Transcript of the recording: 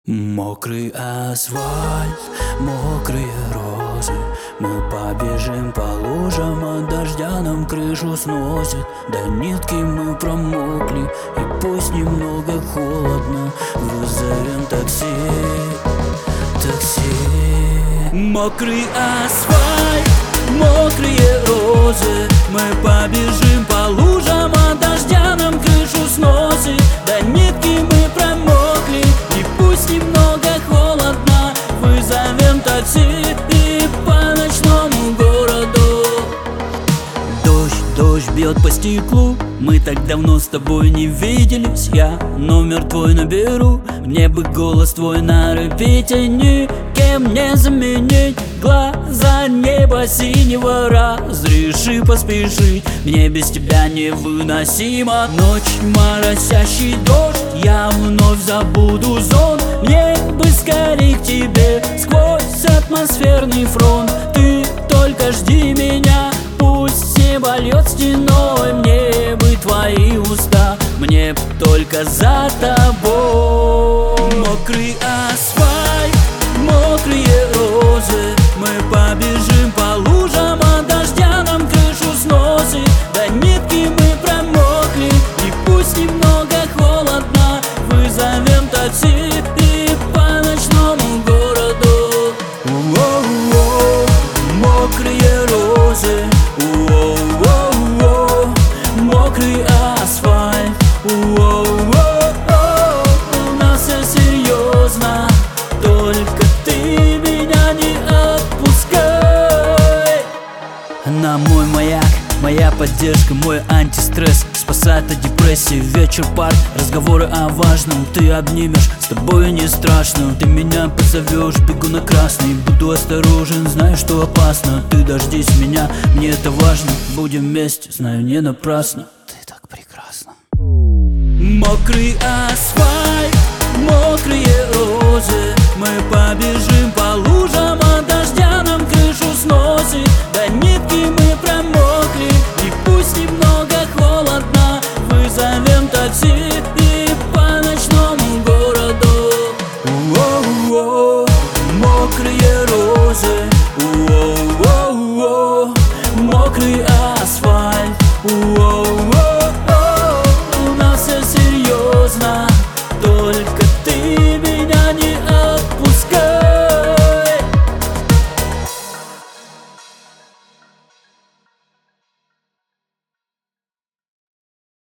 Мокрый асфальт, мокрые розы. Мы побежим по лужам, от дождя нам крышу сносит. До нитки мы промокли, и пусть немного холодно, вызовем такси, такси. Мокрый асфальт, мокрые розы. Мы побежим по лужам, от дождя нам крышу сносит. До нитки мы промокли, и пусть немного холодно, вызовем такси и по ночному городу. Дождь бьет по стеклу. Мы так давно с тобой не виделись. Я номер твой наберу. Мне бы голос твой на репите, никем не заменить. Глаза неба синего, разреши поспешить. Мне без тебя невыносимо. Ночь, моросящий дождь, я вновь забуду сон. Мне бы скорей к тебе сквозь атмосферный фронт. Ты только жди меня, пусть небо льет стеной. Мне бы твои уста, мне б только за тобой. Мокрый асфальт, мокрые розы. Мы побежим по лужам, от дождя нам крышу сносит. До нитки мы промокли, и пусть немного холодно, вызовем такси и по ночному городу. Воу-воу, мокрые розы. Воу-воу, мокрый асфальт. Воу-воу, у нас все серьезно, только ты меня не отпускай. Она мой маяк, моя поддержка, мой антистресс. Спасает от депрессии вечер, парк, разговоры о важном. Ты обнимешь, с тобой не страшно. Ты меня позовешь, бегу на красный. Буду осторожен, знаю, что опасно. Ты дождись меня, мне это важно. Будем вместе, знаю, не напрасно. Ты так прекрасна. Мокрый асфальт,